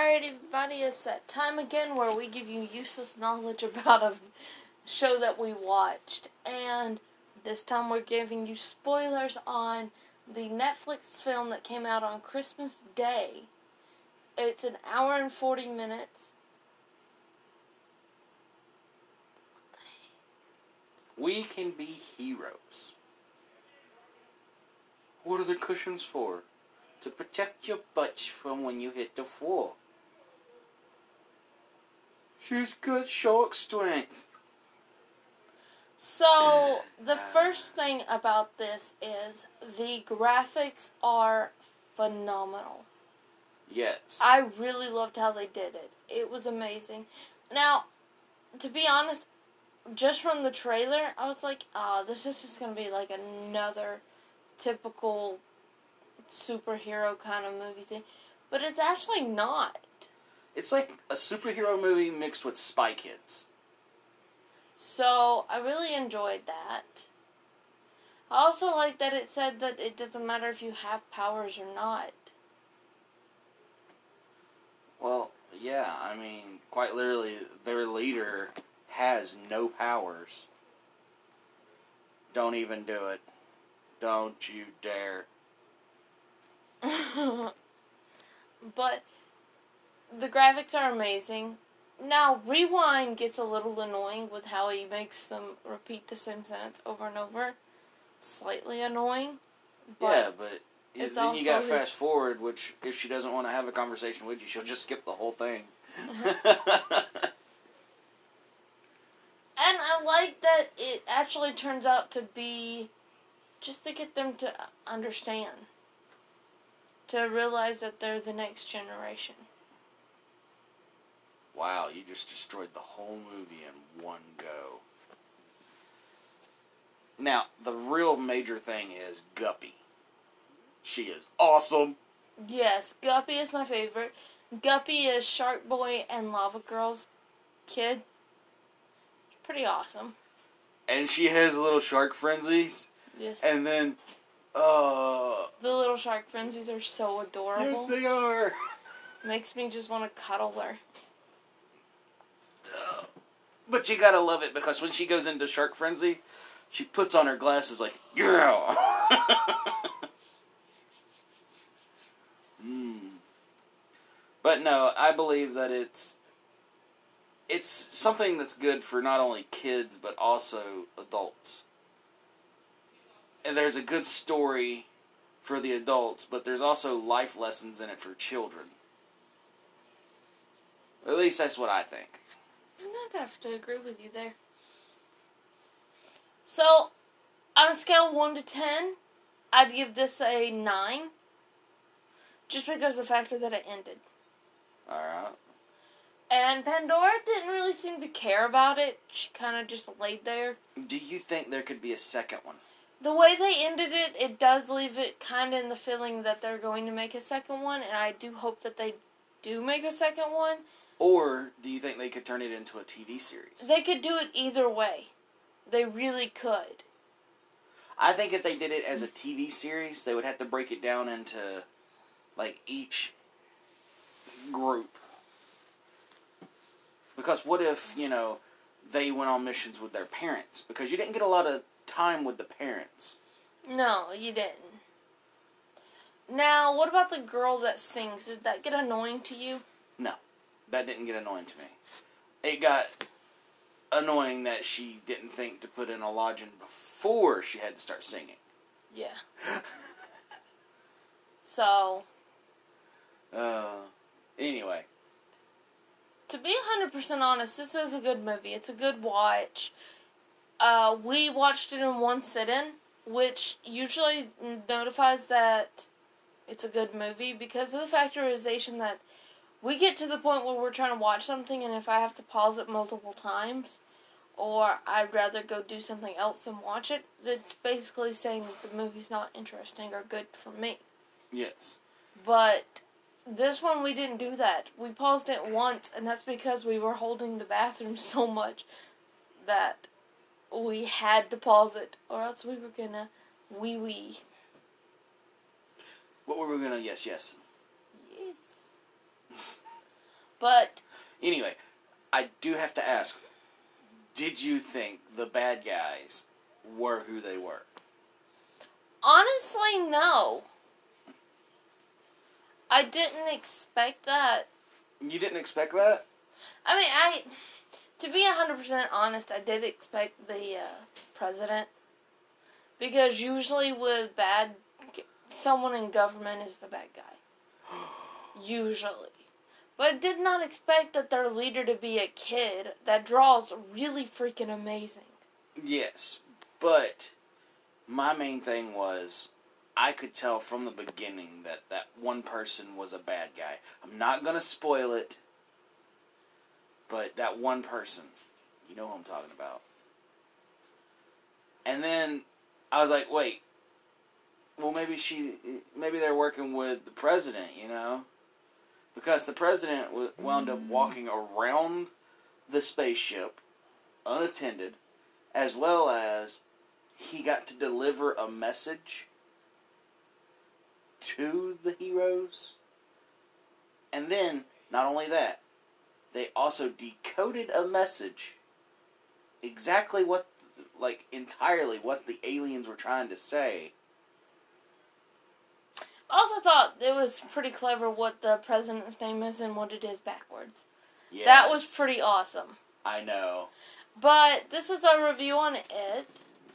Alright everybody, it's that time again where we give you useless knowledge about a show that we watched. And this time we're giving you spoilers on the Netflix film that came out on Christmas Day. It's an hour and 40 minutes. We can be heroes. What are the cushions for? To protect your butts from when you hit the floor. She's got shark strength. So, the first thing about this is the graphics are phenomenal. Yes. I really loved how they did it. It was amazing. Now, to be honest, just from the trailer, I was like, this is just going to be like another typical superhero kind of movie thing. But it's actually not. It's like a superhero movie mixed with Spy Kids. So, I really enjoyed that. I also like that it said that it doesn't matter if you have powers or not. Well, yeah, I mean, quite literally, their leader has no powers. Don't even do it. Don't you dare. But the graphics are amazing. Now, Rewind gets a little annoying with how he makes them repeat the same sentence over and over. Slightly annoying. But yeah, but it's then you got also fast forward, which if she doesn't want to have a conversation with you, she'll just skip the whole thing. And I like that it actually turns out to be just to get them to understand. To realize that they're the next generation. Wow, you just destroyed the whole movie in one go. Now, the real major thing is Guppy. She is awesome. Yes, Guppy is my favorite. Guppy is Shark Boy and Lava Girl's kid. Pretty awesome. And she has little shark frenzies. Yes. And then, the little shark frenzies are so adorable. yes, they are. Makes me just want to cuddle her. But you gotta love it because when she goes into shark frenzy, she puts on her glasses like, yeah. But no, I believe that it's something that's good for not only kids but also adults. And there's a good story for the adults, but there's also life lessons in it for children. At least that's what I think. I'm going to have to agree with you there. So, on a scale of 1 to 10, I'd give this a 9. Just because of the factor that it ended. Alright. And Pandora didn't really seem to care about it. She kind of just laid there. Do you think there could be a second one? The way they ended it, it does leave it kind of in the feeling that they're going to make a second one. And I do hope that they do make a second one. Or do you think they could turn it into a TV series? They could do it either way. They really could. I think if they did it as a TV series, they would have to break it down into, like, each group. Because what if, they went on missions with their parents? Because you didn't get a lot of time with the parents. No, you didn't. Now, what about the girl that sings? Did that get annoying to you? No. That didn't get annoying to me. It got annoying that she didn't think to put in a lodging before she had to start singing. Yeah. So. Anyway. To be 100% honest, this is a good movie. It's a good watch. We watched it in one sit-in, which usually notifies that it's a good movie because of the factorization that we get to the point where we're trying to watch something, and if I have to pause it multiple times, or I'd rather go do something else and watch it, it's basically saying that the movie's not interesting or good for me. Yes. But this one, we didn't do that. We paused it once, and that's because we were holding the bathroom so much that we had to pause it, or else we were gonna wee-wee. What were we gonna... Yes. Yes. But anyway, I do have to ask, did you think the bad guys were who they were? honestly, no. I didn't expect that. You didn't expect that? I mean, to be 100% honest, I did expect the president. Because usually with someone in government is the bad guy. Usually. But I did not expect that their leader to be a kid that draws really freaking amazing. Yes, but my main thing was I could tell from the beginning that that one person was a bad guy. I'm not going to spoil it, but that one person, you know who I'm talking about. And then I was like, wait, well maybe they're working with the president, you know? Because the president wound up walking around the spaceship unattended, as well as he got to deliver a message to the heroes. And then, not only that, they also decoded a message exactly entirely what the aliens were trying to say. I also thought it was pretty clever what the president's name is and what it is backwards. Yes. That was pretty awesome. I know. But this is our review on it.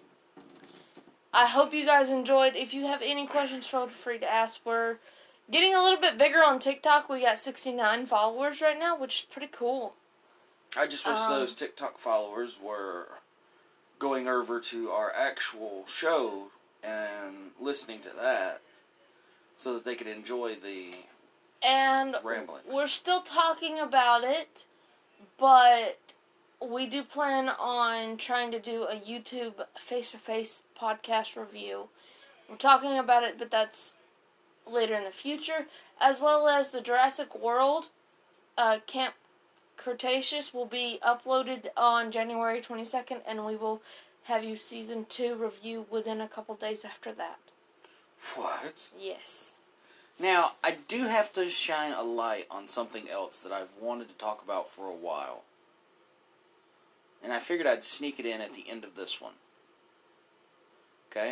I hope you guys enjoyed. If you have any questions, feel free to ask. We're getting a little bit bigger on TikTok. We got 69 followers right now, which is pretty cool. I just wish those TikTok followers were going over to our actual show and listening to that so that they could enjoy the ramblings. We're still talking about it, but we do plan on trying to do a YouTube face-to-face podcast review. We're talking about it, but that's later in the future. As well as the Jurassic World Camp Cretaceous will be uploaded on January 22nd, and we will have you Season 2 review within a couple days after that. What? Yes. Now, I do have to shine a light on something else that I've wanted to talk about for a while. And I figured I'd sneak it in at the end of this one. Okay?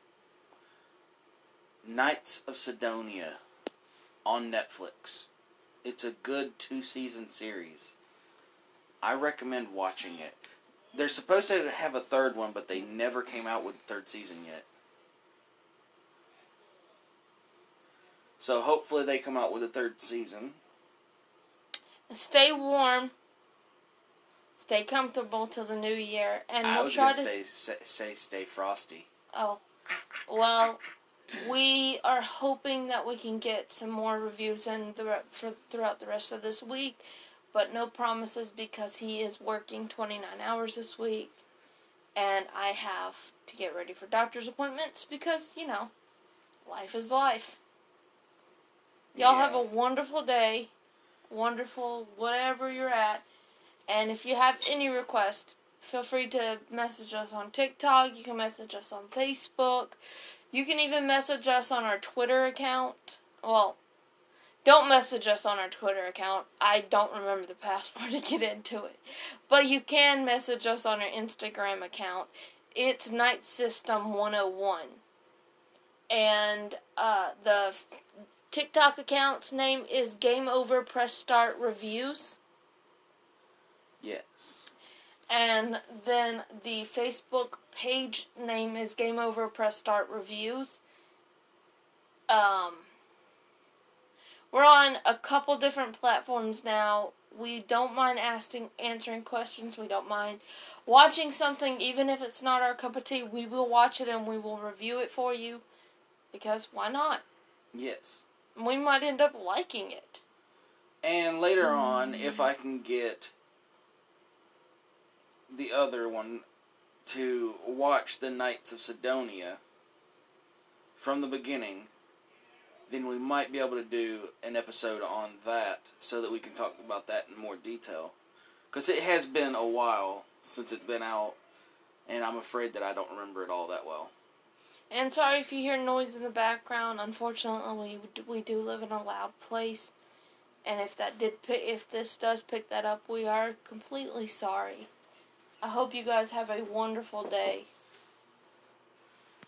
Knights of Sidonia on Netflix. It's a good 2-season series. I recommend watching it. They're supposed to have a third one, but they never came out with the third season yet. So hopefully they come out with a third season. Stay warm. Stay comfortable till the new year, and we'll try to stay frosty. Oh, well, we are hoping that we can get some more reviews in throughout the rest of this week, but no promises because he is working 29 hours this week, and I have to get ready for doctor's appointments because, you know, life is life. Y'all have a wonderful day, wonderful whatever you're at, and if you have any requests, feel free to message us on TikTok. You can message us on Facebook. You can even message us on our Twitter account. Well, don't message us on our Twitter account. I don't remember the password to get into it. But you can message us on our Instagram account. It's Night System 101. And the TikTok account's name is Game Over Press Start Reviews. Yes. And then the Facebook page name is Game Over Press Start Reviews. We're on a couple different platforms now. We don't mind answering questions. We don't mind watching something, even if it's not our cup of tea. We will watch it and we will review it for you. Because why not? Yes. We might end up liking it. And later on, if I can get the other one to watch the Knights of Sidonia from the beginning, then we might be able to do an episode on that so that we can talk about that in more detail. Because it has been a while since it's been out, and I'm afraid that I don't remember it all that well. And sorry if you hear noise in the background. Unfortunately, we do live in a loud place. And if this does pick that up, we are completely sorry. I hope you guys have a wonderful day.